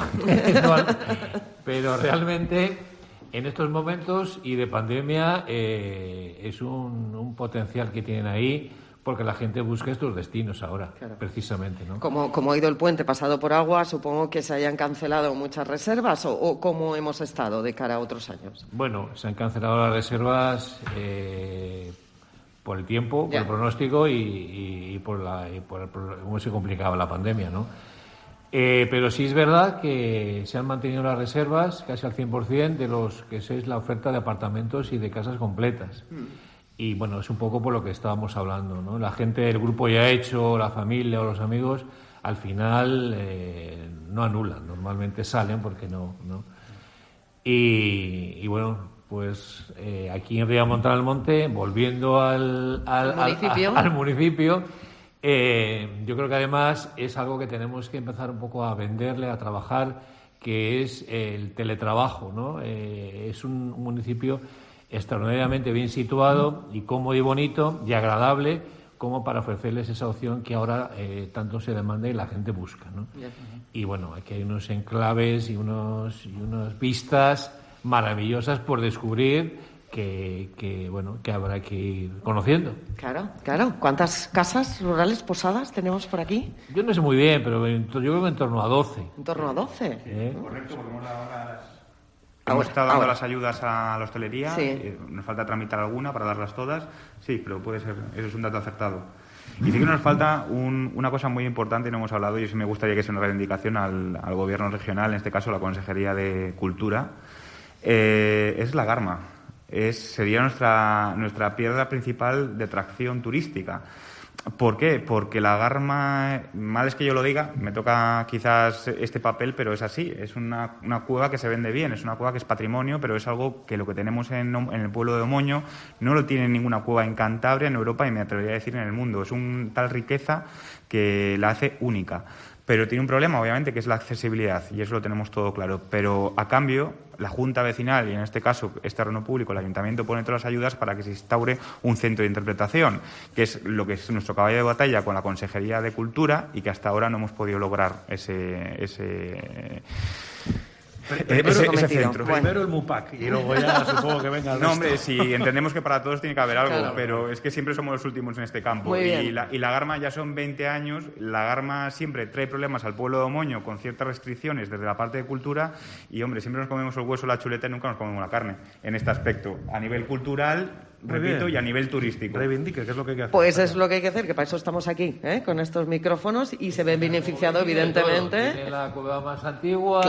realmente en estos momentos y de pandemia es un potencial que tienen ahí, porque la gente busca estos destinos ahora, precisamente, ¿no? Como ha ido el puente pasado por agua, supongo que se hayan cancelado muchas reservas, o ¿cómo hemos estado de cara a otros años? Bueno, se han cancelado las reservas por el tiempo, por el pronóstico y por cómo se complicaba la pandemia, ¿no? Pero sí es verdad que se han mantenido las reservas casi al 100% de los que es la oferta de apartamentos y de casas completas. Y bueno, es un poco por lo que estábamos hablando, ¿no? La gente, el grupo ya hecho, la familia o los amigos, al final no anulan, normalmente salen porque no. Y bueno, pues aquí en Riamontal del Monte, volviendo al municipio, yo creo que además es algo que tenemos que empezar un poco a venderle, a trabajar, que es el teletrabajo, ¿no? Es un municipio extraordinariamente bien situado y cómodo y bonito y agradable como para ofrecerles esa opción que ahora tanto se demanda y la gente busca, ¿no? Y bueno, aquí hay unos enclaves y unas vistas maravillosas por descubrir que habrá que ir conociendo. Claro. ¿Cuántas casas rurales posadas tenemos por aquí? Yo no sé muy bien, pero yo creo que en torno a 12. ¿En torno a 12? Correcto, porque hemos estado dando las ayudas a la hostelería, nos falta tramitar alguna para darlas todas, sí, pero puede ser, eso es un dato acertado. Y sí que nos falta una cosa muy importante, no hemos hablado, y sí me gustaría que sea una reivindicación al gobierno regional, en este caso la Consejería de Cultura, es la Garma. Sería nuestra piedra principal de tracción turística. ¿Por qué? Porque la Garma, mal es que yo lo diga, me toca quizás este papel, pero es así. Es una cueva que se vende bien, es una cueva que es patrimonio, pero es algo que lo que tenemos en el pueblo de Omoño no lo tiene ninguna cueva en Cantabria, en Europa y me atrevería a decir en el mundo. Es una tal riqueza que la hace única. Pero tiene un problema, obviamente, que es la accesibilidad, y eso lo tenemos todo claro. Pero, a cambio, la Junta Vecinal, y en este caso este terreno público, el Ayuntamiento, pone todas las ayudas para que se instaure un centro de interpretación, que es lo que es nuestro caballo de batalla con la Consejería de Cultura, y que hasta ahora no hemos podido lograr ese centro. Primero el MUPAC y luego ya supongo que venga el resto. No, hombre, si entendemos que para todos tiene que haber algo, pero es que siempre somos los últimos en este campo. Y la Garma ya son 20 años. La Garma siempre trae problemas al pueblo de Omoño con ciertas restricciones desde la parte de cultura y, hombre, siempre nos comemos el hueso, la chuleta y nunca nos comemos la carne en este aspecto. A nivel cultural, repito, y a nivel turístico. Reivindique, ¿qué es lo que hay que hacer? Pues es lo que hay que hacer, que para eso estamos aquí, con estos micrófonos, y se ven beneficiados, evidentemente. Tiene la cueva más antigua,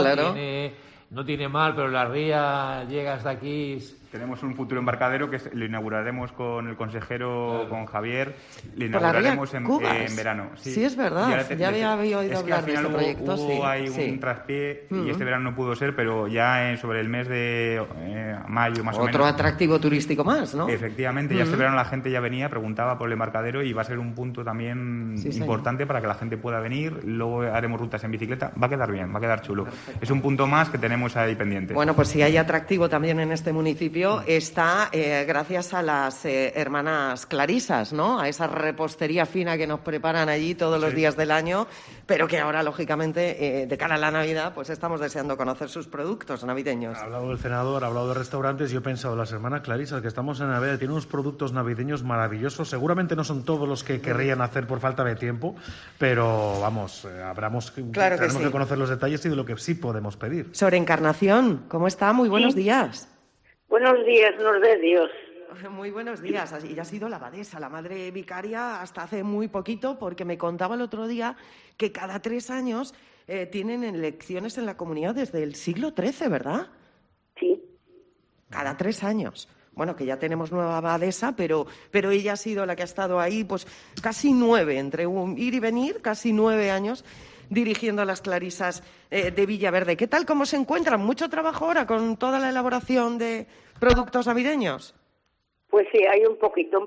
no tiene mal, pero la ría llega hasta aquí. Tenemos un futuro embarcadero que lo inauguraremos con el consejero, con Javier. Lo inauguraremos en verano. Sí, es verdad. Ya había oído hablar de este proyecto. Hay un traspié y este verano no pudo ser, pero ya sobre el mes de mayo más o menos. Otro atractivo turístico más, ¿no? Efectivamente, ya este verano la gente ya venía, preguntaba por el embarcadero y va a ser un punto también importante para que la gente pueda venir. Luego haremos rutas en bicicleta. Va a quedar bien, va a quedar chulo. Perfecto. Es un punto más que tenemos ahí pendiente. Bueno, pues si hay atractivo también en este municipio, está gracias a las hermanas clarisas, ¿no? A esa repostería fina que nos preparan allí todos los días del año, pero que ahora, lógicamente, de cara a la Navidad, pues estamos deseando conocer sus productos navideños. Ha hablado del senador, ha hablado de restaurantes, yo he pensado, las hermanas clarisas, que estamos en Navidad, tienen unos productos navideños maravillosos, seguramente no son todos los que querrían hacer por falta de tiempo, pero vamos, tenemos que conocer los detalles y de lo que sí podemos pedir. Sobre Encarnación, ¿cómo está? Muy buenos días. Buenos días, nos dé Dios. Muy buenos días. Y ha sido la abadesa, la madre vicaria, hasta hace muy poquito, porque me contaba el otro día que cada 3 años tienen elecciones en la comunidad desde el siglo XIII, ¿verdad? Sí. Cada 3 años. Bueno, que ya tenemos nueva abadesa, pero ella ha sido la que ha estado ahí, pues casi 9, entre ir y venir, casi 9 años dirigiendo a las clarisas de Villaverde. ¿Qué tal? ¿Cómo se encuentran? ¿Mucho trabajo ahora con toda la elaboración de productos navideños? Pues sí, hay un poquito.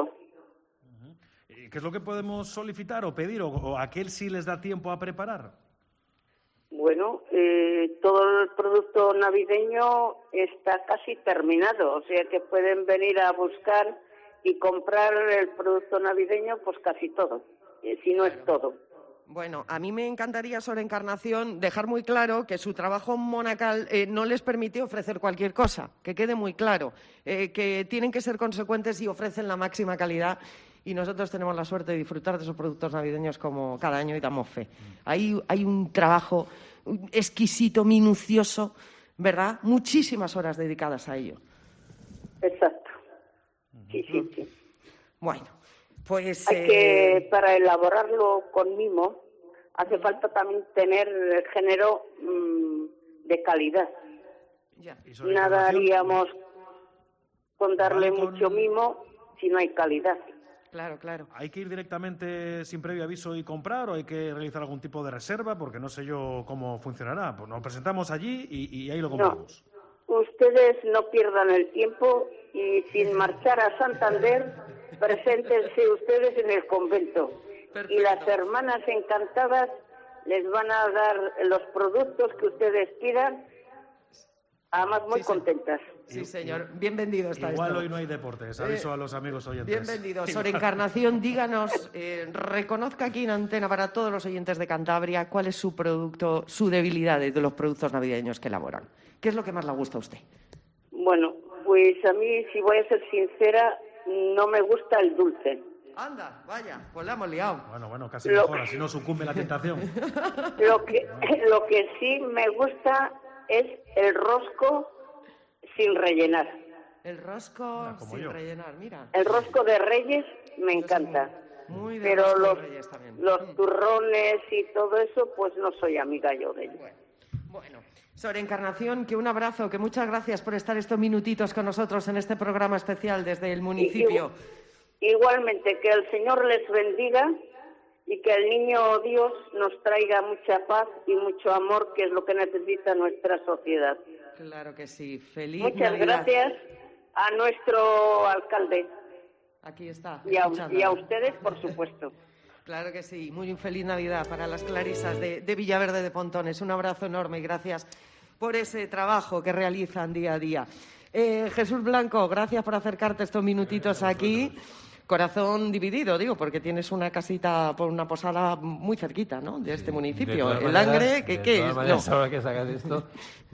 ¿Qué es lo que podemos solicitar o pedir? ¿O a qué sí les da tiempo a preparar? Bueno, todo el producto navideño está casi terminado, o sea que pueden venir a buscar y comprar el producto navideño, pues casi todo, si no es todo. Bueno, a mí me encantaría, Sor Encarnación, dejar muy claro que su trabajo monacal no les permite ofrecer cualquier cosa, que quede muy claro, que tienen que ser consecuentes y ofrecen la máxima calidad. Y nosotros tenemos la suerte de disfrutar de esos productos navideños como cada año y damos fe. Hay un trabajo exquisito, minucioso, ¿verdad? Muchísimas horas dedicadas a ello. Exacto. Sí. Bueno, pues... Hay que, para elaborarlo con mimo, hace falta también tener el género de calidad. Nada haríamos con darle mucho mimo si no hay calidad. Claro. ¿Hay que ir directamente sin previo aviso y comprar o hay que realizar algún tipo de reserva? Porque no sé yo cómo funcionará. Pues nos presentamos allí y ahí lo compramos. No, ustedes no pierdan el tiempo y sin marchar a Santander, preséntense ustedes en el convento. Perfecto. Y las hermanas encantadas les van a dar los productos que ustedes pidan, además muy contentas. Sí, señor. Bienvenido está Igual esto. Hoy no hay deportes. Aviso a los amigos oyentes. Bienvenido. Sor Encarnación, díganos, reconozca aquí en Antena para todos los oyentes de Cantabria cuál es su producto, su debilidad de los productos navideños que elaboran. ¿Qué es lo que más le gusta a usted? Bueno, pues a mí, si voy a ser sincera, no me gusta el dulce. Anda, vaya, pues la hemos liado. Bueno, casi mejor, así no sucumbe la tentación. Lo que sí me gusta es el rosco sin rellenar. El rosco sin rellenar, mira. El rosco de Reyes me encanta. Muy de pero rosco de Reyes también. Los turrones y todo eso, pues no soy amiga yo de ellos. Bueno, Sor Encarnación, que un abrazo, que muchas gracias por estar estos minutitos con nosotros en este programa especial desde el municipio. Igualmente, que el Señor les bendiga y que el Niño Dios nos traiga mucha paz y mucho amor, que es lo que necesita nuestra sociedad. Claro que sí. Feliz Muchas Navidad. Gracias a nuestro alcalde. Aquí está. Y a ustedes, por supuesto. Claro que sí. Muy feliz Navidad para las clarisas de Villaverde de Pontones. Un abrazo enorme y gracias por ese trabajo que realizan día a día. Jesús Blanco, gracias por acercarte estos minutitos aquí. Corazón dividido, digo, porque tienes una casita por una posada muy cerquita, ¿no?, de este municipio. El Angre, ¿qué es? No. Ahora que sacas esto,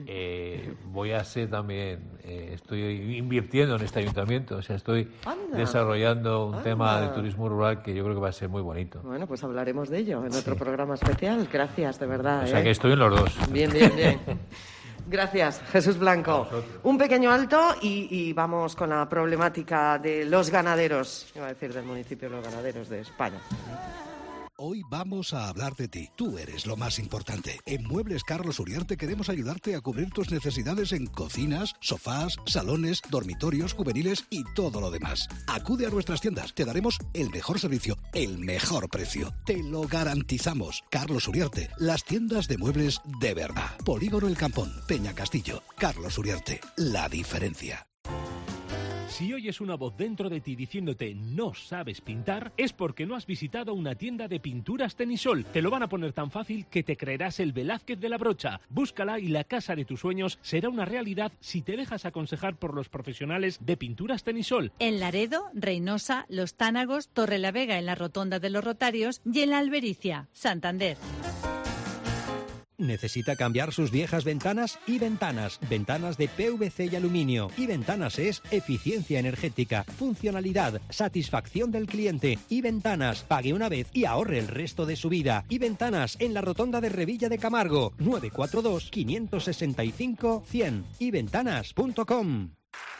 voy a ser también, estoy invirtiendo en este ayuntamiento, o sea, estoy desarrollando un tema de turismo rural que yo creo que va a ser muy bonito. Bueno, pues hablaremos de ello en otro programa especial. Gracias, de verdad. O sea, que estoy en los dos. Bien. Gracias, Jesús Blanco. Un pequeño alto y vamos con la problemática de los ganaderos, iba a decir del municipio de los ganaderos de España. Hoy vamos a hablar de ti. Tú eres lo más importante. En Muebles Carlos Uriarte queremos ayudarte a cubrir tus necesidades en cocinas, sofás, salones, dormitorios, juveniles y todo lo demás. Acude a nuestras tiendas. Te daremos el mejor servicio, el mejor precio. Te lo garantizamos. Carlos Uriarte, las tiendas de muebles de verdad. Polígono El Campón, Peña Castillo. Carlos Uriarte, la diferencia. Si oyes una voz dentro de ti diciéndote no sabes pintar, es porque no has visitado una tienda de pinturas Tenisol. Te lo van a poner tan fácil que te creerás el Velázquez de la brocha. Búscala y la casa de tus sueños será una realidad si te dejas aconsejar por los profesionales de pinturas Tenisol. En Laredo, Reynosa, Los Tánagos, Torrelavega en la Rotonda de los Rotarios y en la Albericia, Santander. ¿Necesita cambiar sus viejas ventanas? Y Ventanas. Ventanas de PVC y aluminio. Y Ventanas es eficiencia energética, funcionalidad, satisfacción del cliente. Y Ventanas. Pague una vez y ahorre el resto de su vida. Y Ventanas en la Rotonda de Revilla de Camargo. 942 565 100. Y Ventanas.com.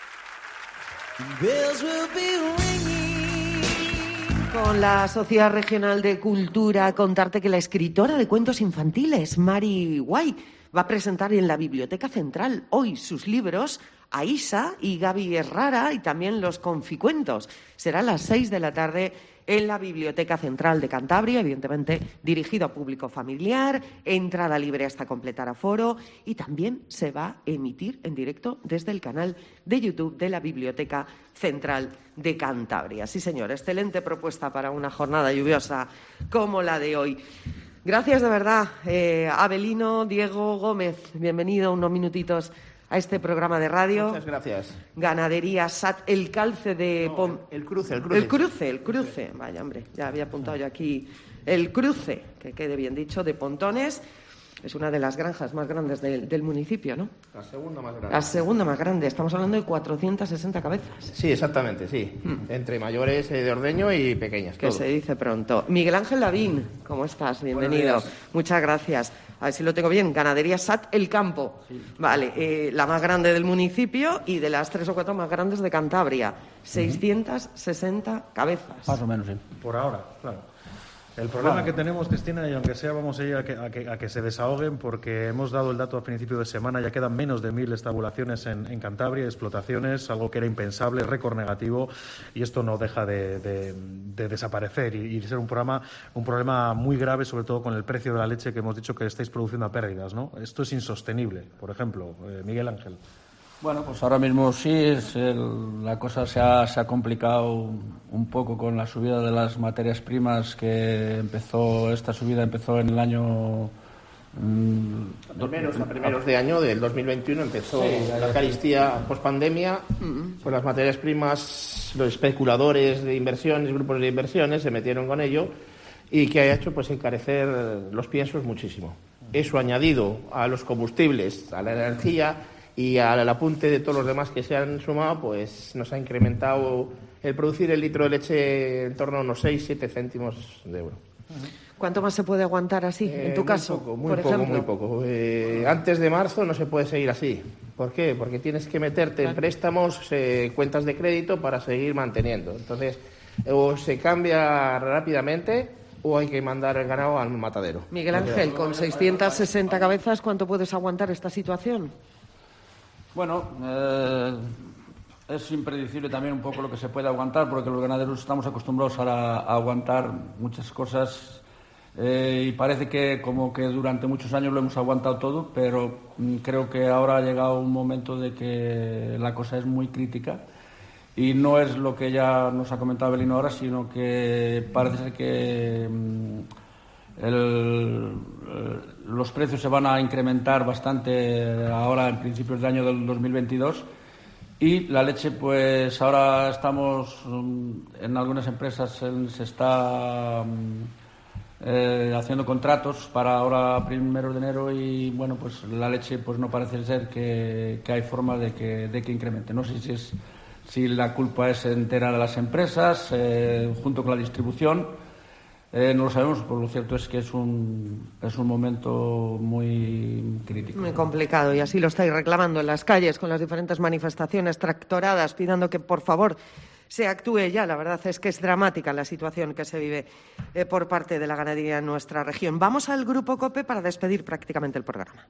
Con la Sociedad Regional de Cultura, contarte que la escritora de cuentos infantiles, Mari Guay, va a presentar en la Biblioteca Central hoy sus libros Aisa y Gaby Herrara y también los conficuentos. Será a las 6 de la tarde en la Biblioteca Central de Cantabria, evidentemente dirigido a público familiar, entrada libre hasta completar aforo y también se va a emitir en directo desde el canal de YouTube de la Biblioteca Central de Cantabria. Sí, señor, excelente propuesta para una jornada lluviosa como la de hoy. Gracias de verdad, Abelino Diego Gómez. Bienvenido unos minutitos a este programa de radio. Muchas gracias. Ganadería SAT, el calce de... El cruce. El cruce. Vaya, hombre, ya había apuntado yo aquí. El cruce, que quede bien dicho, de Pontones. Es una de las granjas más grandes del municipio, ¿no? La segunda más grande. La segunda más grande. Estamos hablando de 460 cabezas. Sí, exactamente, sí. Entre mayores de ordeño y pequeñas. Que todo. se dice pronto. Miguel Ángel Lavín, ¿cómo estás? Bienvenido. Muchas gracias. A ver si lo tengo bien. Ganadería SAT El Campo. Sí. Vale, la más grande del municipio y de las 3 o 4 más grandes de Cantabria. 660 cabezas. Más o menos, sí. Por ahora, claro. El problema que tenemos, Cristina, y aunque sea vamos a ir a que se desahoguen, porque hemos dado el dato a principio de semana, ya quedan menos de 1.000 estabulaciones en Cantabria, explotaciones, algo que era impensable, récord negativo, y esto no deja de desaparecer y ser un problema muy grave, sobre todo con el precio de la leche que hemos dicho que estáis produciendo a pérdidas, ¿no? Esto es insostenible, por ejemplo. Miguel Ángel. Bueno, pues ahora mismo sí, la cosa se ha complicado un poco con la subida de las materias primas esta subida empezó en el año... A primeros de año del 2021 empezó la carestía post-pandemia, pues las materias primas, los especuladores de inversiones, grupos de inversiones se metieron con ello y que ha hecho pues encarecer los piensos muchísimo. Eso añadido a los combustibles, a la energía y al apunte de todos los demás que se han sumado, pues nos ha incrementado el producir el litro de leche en torno a unos 6-7 céntimos de euro. ¿Cuánto más se puede aguantar así, en tu caso, por ejemplo? Muy poco. Antes de marzo no se puede seguir así. ¿Por qué? Porque tienes que meterte en préstamos, cuentas de crédito para seguir manteniendo. Entonces, o se cambia rápidamente o hay que mandar el ganado al matadero. Miguel Ángel, con 660 cabezas, ¿cuánto puedes aguantar esta situación? Bueno, es impredecible también un poco lo que se puede aguantar, porque los ganaderos estamos acostumbrados a aguantar muchas cosas y parece que como que durante muchos años lo hemos aguantado todo, pero creo que ahora ha llegado un momento de que la cosa es muy crítica y no es lo que ya nos ha comentado Abelino ahora, sino que parece ser que los precios se van a incrementar bastante ahora en principios de año del 2022 y la leche, pues ahora estamos en algunas empresas se está haciendo contratos para ahora primeros de enero y bueno, pues la leche pues no parece ser que hay forma de que incremente. No sé si la culpa es entera de las empresas junto con la distribución. No lo sabemos, pero lo cierto es que es un momento muy crítico. Muy complicado, y así lo estáis reclamando en las calles con las diferentes manifestaciones tractoradas, pidiendo que, por favor, se actúe ya. La verdad es que es dramática la situación que se vive por parte de la ganadería en nuestra región. Vamos al Grupo COPE para despedir prácticamente el programa.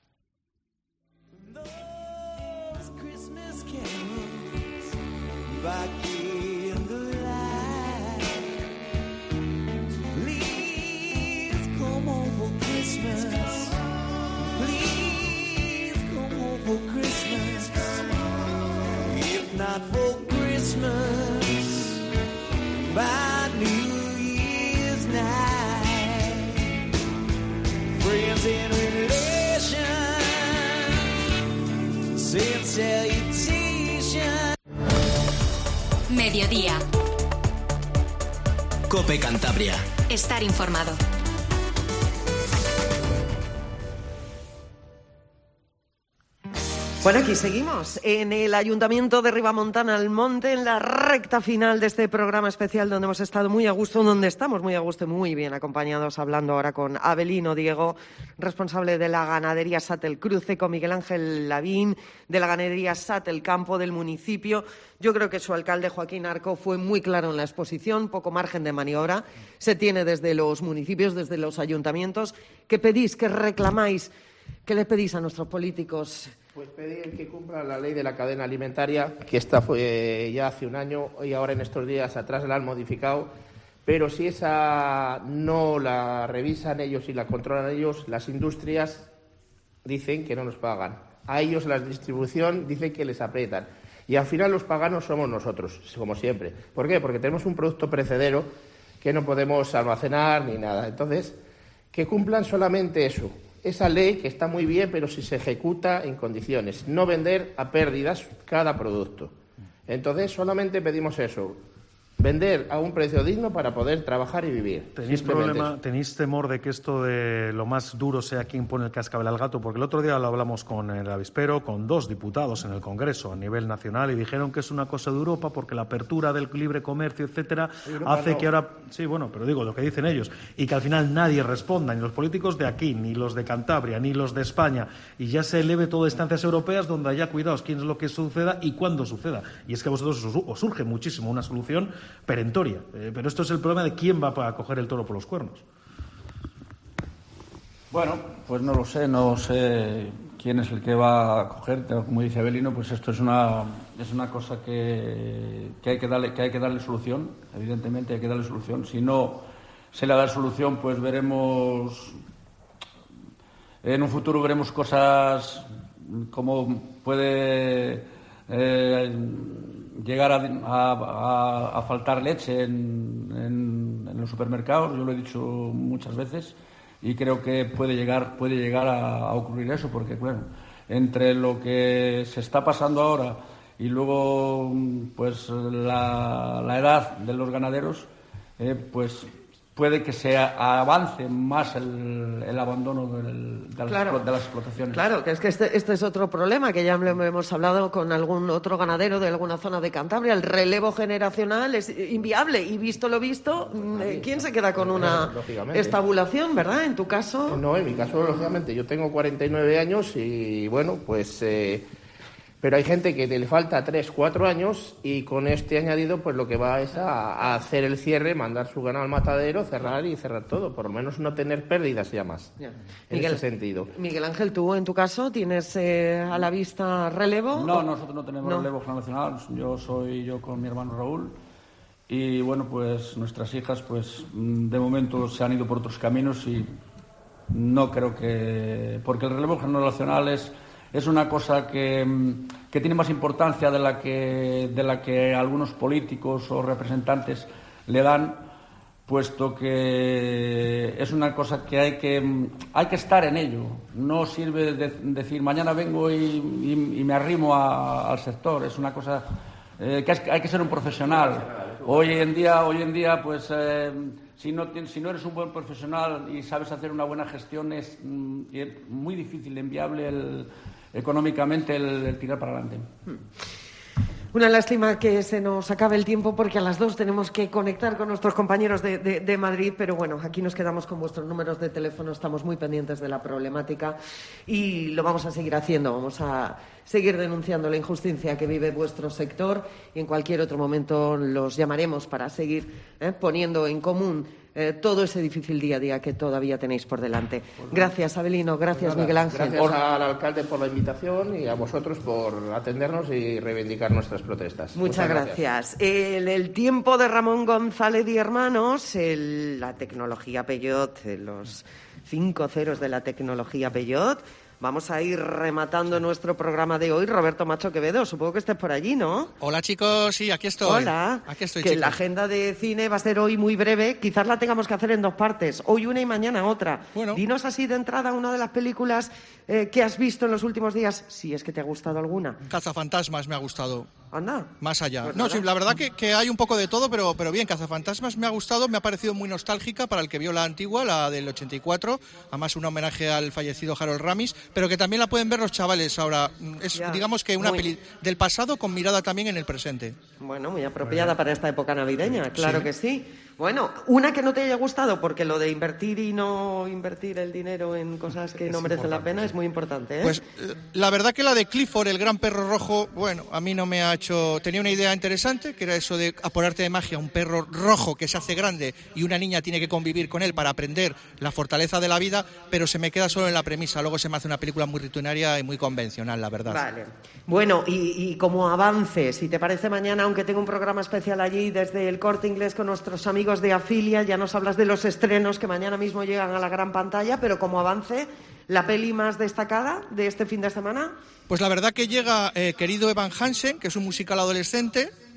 Not for Christmas, by New Year's night, friends and relations send salutations. Mediodía. COPE Cantabria. Estar informado. Bueno, aquí seguimos en el Ayuntamiento de Ribamontana al Monte, en la recta final de este programa especial donde hemos estado muy a gusto, donde estamos muy a gusto y muy bien acompañados, hablando ahora con Abelino Diego, responsable de la ganadería SAT El Cruce, con Miguel Ángel Lavín, de la ganadería SAT El Campo del municipio. Yo creo que su alcalde, Joaquín Arco, fue muy claro en la exposición, poco margen de maniobra se tiene desde los municipios, desde los ayuntamientos. ¿Qué pedís, qué reclamáis, qué le pedís a nuestros políticos? Pues pedir que cumplan la ley de la cadena alimentaria, que esta fue ya hace un año y ahora en estos días atrás la han modificado, pero si esa no la revisan ellos y la controlan ellos, las industrias dicen que no nos pagan. A ellos la distribución dice que les aprietan. Y al final los paganos somos nosotros, como siempre. ¿Por qué? Porque tenemos un producto perecedero que no podemos almacenar ni nada. Entonces, que cumplan solamente eso. esa ley que está muy bien, pero si se ejecuta en condiciones. No vender a pérdidas cada producto. Entonces, solamente pedimos eso. Vender a un precio digno para poder trabajar y vivir. ¿Tenéis temor de que esto de lo más duro sea quien pone el cascabel al gato? Porque el otro día lo hablamos con el avispero, con 2 diputados en el Congreso a nivel nacional, y dijeron que es una cosa de Europa porque la apertura del libre comercio, etcétera, hace que ahora... Sí, bueno, pero digo lo que dicen ellos, y que al final nadie responda, ni los políticos de aquí, ni los de Cantabria, ni los de España, y ya se eleve todo a instancias europeas donde haya cuidados quién es lo que suceda y cuándo suceda. Y es que a vosotros os surge muchísimo una solución perentoria, pero esto es el problema de quién va a coger el toro por los cuernos. Bueno, pues no sé quién es el que va a coger, como dice Abelino, pues esto es una cosa que hay que darle solución, evidentemente hay que darle solución. Si no se le da solución, pues veremos, en un futuro veremos cosas como puede llegar a faltar leche en los supermercados. Yo lo he dicho muchas veces y creo que puede llegar a ocurrir eso, porque bueno, entre lo que se está pasando ahora y luego pues la edad de los ganaderos, pues puede que se avance más el abandono de las explotaciones. Claro, que es que este es otro problema, que ya hemos hablado con algún otro ganadero de alguna zona de Cantabria. El relevo generacional es inviable y, visto lo visto, ¿quién se queda con una estabulación, verdad? En tu caso... No, en mi caso, lógicamente, yo tengo 49 años y, bueno, pues... pero hay gente que le falta 3, 4 años y con este añadido pues lo que va es a hacer el cierre, mandar su ganado al matadero, cerrar todo, por lo menos no tener pérdidas ya más, en ese sentido. Miguel Ángel, ¿tú en tu caso tienes a la vista relevo? No, nosotros no tenemos relevo generacional, yo con mi hermano Raúl y bueno, pues nuestras hijas pues de momento se han ido por otros caminos y no creo que... porque el relevo generacional es una cosa que tiene más importancia de la que algunos políticos o representantes le dan, puesto que es una cosa que hay que estar en ello. No sirve decir mañana vengo y me arrimo al sector. Es una cosa que hay que ser un profesional. Hoy en día pues si no eres un buen profesional y sabes hacer una buena gestión, es muy difícil, inviable económicamente el tirar para adelante. Una lástima que se nos acabe el tiempo porque a las 2 tenemos que conectar con nuestros compañeros de Madrid, pero bueno, aquí nos quedamos con vuestros números de teléfono, estamos muy pendientes de la problemática y lo vamos a seguir haciendo, vamos a seguir denunciando la injusticia que vive vuestro sector y en cualquier otro momento los llamaremos para seguir poniendo en común todo ese difícil día a día que todavía tenéis por delante. Gracias, Abelino, gracias, Miguel Ángel. Gracias al alcalde por la invitación y a vosotros por atendernos y reivindicar nuestras protestas. Muchas gracias. El tiempo de Ramón González y Hermanos, la tecnología Peugeot, los 5 ceros de la tecnología Peugeot. Vamos a ir rematando nuestro programa de hoy. Roberto Macho Quevedo, supongo que estés por allí, ¿no? Hola, chicos, sí, aquí estoy. Hola. Aquí estoy, que chicos. La agenda de cine va a ser hoy muy breve. Quizás la tengamos que hacer en 2 partes. Hoy una y mañana otra. Bueno. Dinos así de entrada una de las películas que has visto en los últimos días, si es que te ha gustado alguna. Cazafantasmas me ha gustado. Anda. Más allá. Pues no, nada. sí, la verdad que hay un poco de todo, pero bien, Cazafantasmas me ha gustado, me ha parecido muy nostálgica para el que vio la antigua, la del 84, además un homenaje al fallecido Harold Ramis, pero que también la pueden ver los chavales ahora. Es, Ya, digamos que una peli del pasado con mirada también en el presente. Bueno, muy apropiada para esta época navideña, claro Sí. que sí. Bueno, una que no te haya gustado, porque lo de invertir y no invertir el dinero en cosas que no merecen la pena es muy importante, ¿eh? Pues la verdad que la de Clifford, el gran perro rojo, bueno, a mí no me ha hecho... Tenía una idea interesante, que era eso de a por arte de magia, un perro rojo que se hace grande y una niña tiene que convivir con él para aprender la fortaleza de la vida, pero se me queda solo en la premisa. Luego se me hace una película muy rutinaria y muy convencional, la verdad. Vale. Bueno, y como avance, si te parece mañana, aunque tengo un programa especial allí desde el Corte Inglés con nuestros amigos de Afilia, ya nos hablas de los estrenos que mañana mismo llegan a la gran pantalla, pero como avance, ¿la peli más destacada de este fin de semana? Pues la verdad que llega Querido Evan Hansen, que es un musical adolescente,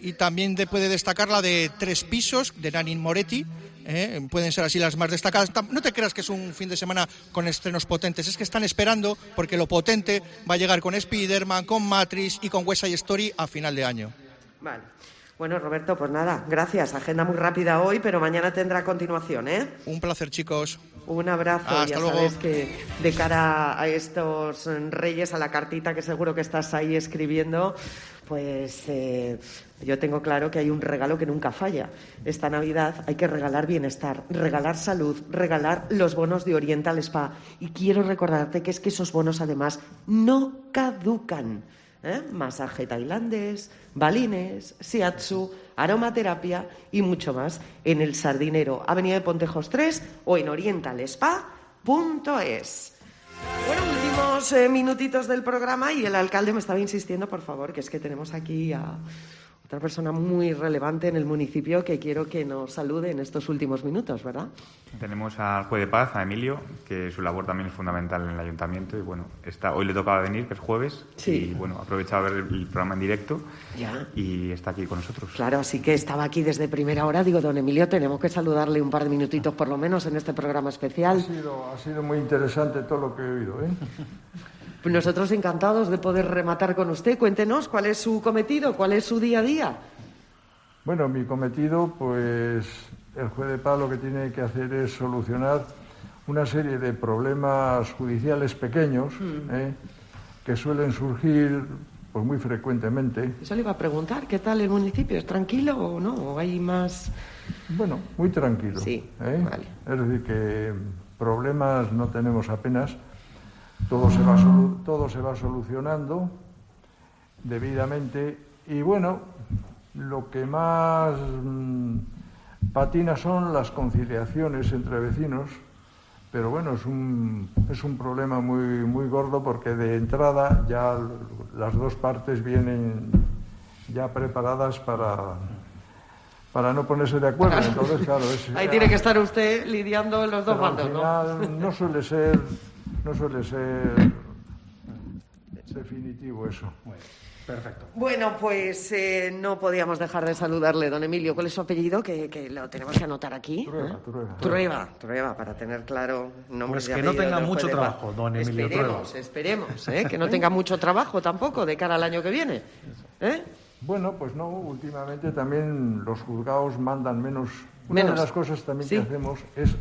y también puede destacar la de 3 pisos de Nanni Moretti. Pueden ser así las más destacadas. No te creas que es un fin de semana con estrenos potentes, es que están esperando porque lo potente va a llegar con Spider-Man, con Matrix y con West Side Story a final de año. Vale. Bueno, Roberto, pues nada, gracias. Agenda muy rápida hoy, pero mañana tendrá continuación, ¿eh? Un placer, chicos. Un abrazo. Hasta ya luego. Sabes que de cara a estos Reyes, a la cartita que seguro que estás ahí escribiendo, pues yo tengo claro que hay un regalo que nunca falla. Esta Navidad hay que regalar bienestar, regalar salud, regalar los bonos de Oriental Spa. Y quiero recordarte que es que esos bonos además no caducan. Masaje tailandés, balines, shiatsu, aromaterapia y mucho más en El Sardinero, Avenida de Pontejos 3 o en orientalspa.es. Bueno, últimos minutitos del programa y el alcalde me estaba insistiendo, por favor, que es que tenemos aquí a otra persona muy relevante en el municipio que quiero que nos salude en estos últimos minutos, ¿verdad? Tenemos al juez de paz, a Emilio, que su labor también es fundamental en el ayuntamiento y bueno, hoy le tocaba venir, que es jueves, sí. Y bueno, ha aprovechado a ver el programa en directo ya. Y está aquí con nosotros. Claro, así que estaba aquí desde primera hora. Digo, don Emilio, tenemos que saludarle un par de minutitos por lo menos en este programa especial. Ha sido muy interesante todo lo que he oído, ¿eh? Nosotros encantados de poder rematar con usted. Cuéntenos cuál es su cometido, cuál es su día a día. Bueno, mi cometido, pues el juez de paz lo que tiene que hacer es solucionar una serie de problemas judiciales pequeños que suelen surgir pues muy frecuentemente. Eso le iba a preguntar, ¿qué tal el municipio? ¿Es tranquilo o no? ¿O hay más...? Bueno, muy tranquilo. Sí, vale. Es decir, que problemas no tenemos apenas. Todo se va solucionando debidamente y bueno, lo que más patina son las conciliaciones entre vecinos, pero bueno, es un problema muy gordo porque de entrada ya las dos partes vienen ya preparadas para no ponerse de acuerdo. Entonces, claro, ahí tiene que estar usted lidiando en los dos bandos, ¿no? Al final no suele ser definitivo eso. Perfecto. Bueno, pues no podíamos dejar de saludarle, don Emilio. ¿Cuál es su apellido? Que lo tenemos que anotar aquí. Trueba, para tener claro nombres. Pues que no tenga mucho trabajo, don Emilio Trueba. Esperemos, que no tenga mucho trabajo tampoco de cara al año que viene. Bueno, pues no, últimamente también los juzgados mandan menos. Una de las cosas también que hacemos es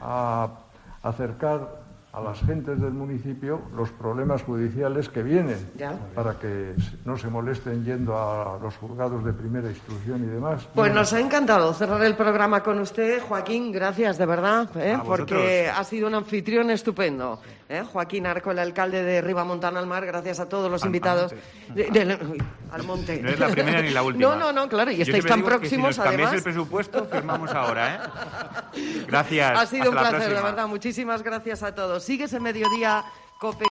acercar a las gentes del municipio los problemas judiciales que vienen, para que no se molesten yendo a los juzgados de primera instrucción y demás. Pues nos ha encantado cerrar el programa con usted, Joaquín, gracias de verdad, porque ha sido un anfitrión estupendo. Joaquín Arco, el alcalde de Ribamontana al Mar, gracias a todos los invitados. Al monte. No es la primera ni la última. No, claro, y estáis tan próximos, si nos además. el presupuesto, firmamos ahora, Gracias. Ha sido un placer, de verdad. Muchísimas gracias a todos. Sigues en Mediodía, COPE.